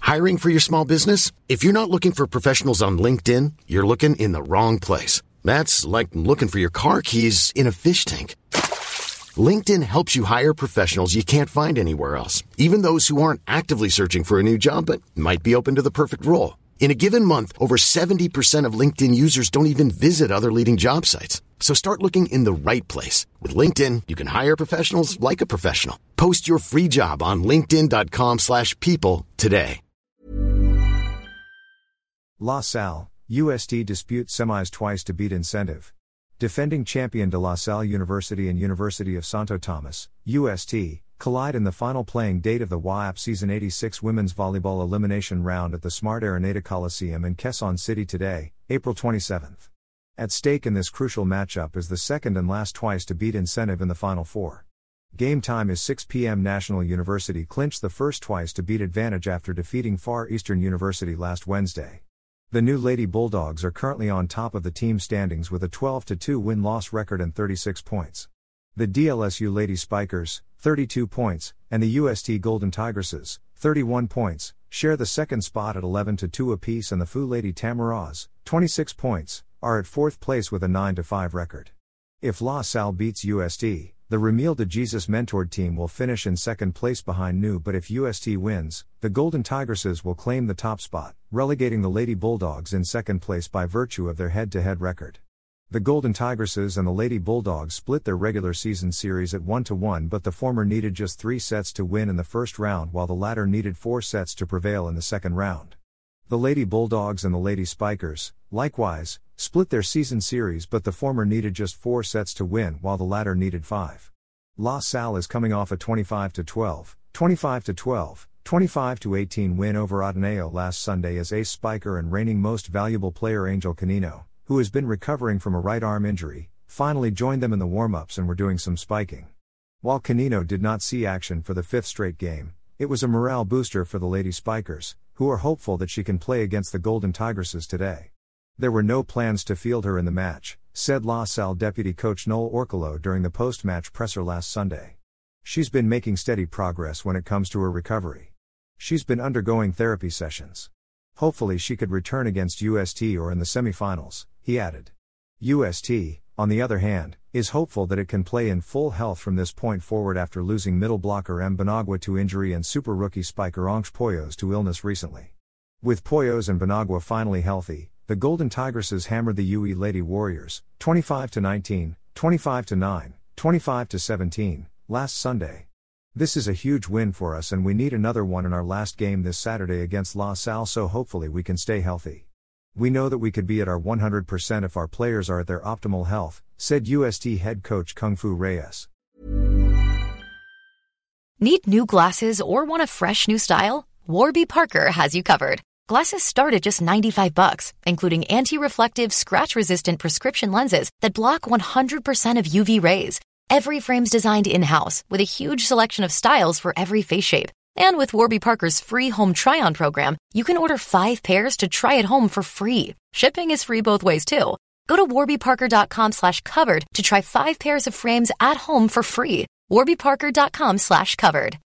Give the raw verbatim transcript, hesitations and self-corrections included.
Hiring for your small business? If you're not looking for professionals on LinkedIn, you're looking in the wrong place. That's like looking for your car keys in a fish tank. LinkedIn helps you hire professionals you can't find anywhere else, even those who aren't actively searching for a new job but might be open to the perfect role. In a given month, over seventy percent of LinkedIn users don't even visit other leading job sites. So start looking in the right place. With LinkedIn, you can hire professionals like a professional. Post your free job on linkedin.com slash people today. La Salle, U S T dispute semis twice to beat incentive. Defending champion de La Salle University and University of Santo Tomas, U S T, collide in the final playing date of the W A A P Season eighty-six Women's Volleyball Elimination Round at the Smart Araneta Coliseum in Quezon City today, April twenty-seventh. At stake in this crucial matchup is the second and last twice to beat incentive in the Final Four. Game time is six p.m. National University clinched the first twice to beat advantage after defeating Far Eastern University last Wednesday. The new Lady Bulldogs are currently on top of the team standings with a twelve to two win-loss record and thirty-six points. The D L S U Lady Spikers, thirty-two points, and the U S T Golden Tigresses, thirty-one points, share the second spot at eleven to two apiece, and the F U Lady Tamaras, twenty-six points, are at fourth place with a nine to five record. If La Salle beats U S T, the Ramil de Jesus mentored team will finish in second place behind N U, but if U S T wins, the Golden Tigresses will claim the top spot, relegating the Lady Bulldogs in second place by virtue of their head-to-head record. The Golden Tigresses and the Lady Bulldogs split their regular season series at one to one, but the former needed just three sets to win in the first round while the latter needed four sets to prevail in the second round. The Lady Bulldogs and the Lady Spikers, likewise, split their season series, but the former needed just four sets to win while the latter needed five. La Salle is coming off a twenty-five to twelve, twenty-five to twelve, twenty-five to eighteen win over Ateneo last Sunday as ace spiker and reigning most valuable player Angel Canino, who has been recovering from a right arm injury, finally joined them in the warm-ups and were doing some spiking. While Canino did not see action for the fifth straight game, it was a morale booster for the Lady Spikers, who are hopeful that she can play against the Golden Tigresses today. There were no plans to field her in the match, said La Salle deputy coach Noel Orcolo during the post-match presser last Sunday. She's been making steady progress when it comes to her recovery. She's been undergoing therapy sessions. Hopefully she could return against U S T or in the semifinals, he added. U S T, on the other hand, is hopeful that it can play in full health from this point forward after losing middle blocker M. Benagua to injury and super rookie spiker Anx Poyos to illness recently. With Poyos and Benagua finally healthy, the Golden Tigresses hammered the U E Lady Warriors, twenty-five to nineteen, twenty-five to nine, twenty-five to seventeen, last Sunday. This is a huge win for us and we need another one in our last game this Saturday against La Salle, so hopefully we can stay healthy. We know that we could be at our one hundred percent if our players are at their optimal health, said U S T head coach Kung Fu Reyes. Need new glasses or want a fresh new style? Warby Parker has you covered. Glasses start at just ninety-five bucks, including anti-reflective, scratch-resistant prescription lenses that block one hundred percent of U V rays. Every frame's designed in-house with a huge selection of styles for every face shape. And with Warby Parker's free home try-on program, you can order five pairs to try at home for free. Shipping is free both ways too. Go to warbyparker.com slash covered to try five pairs of frames at home for free. warbyparker.com slash covered.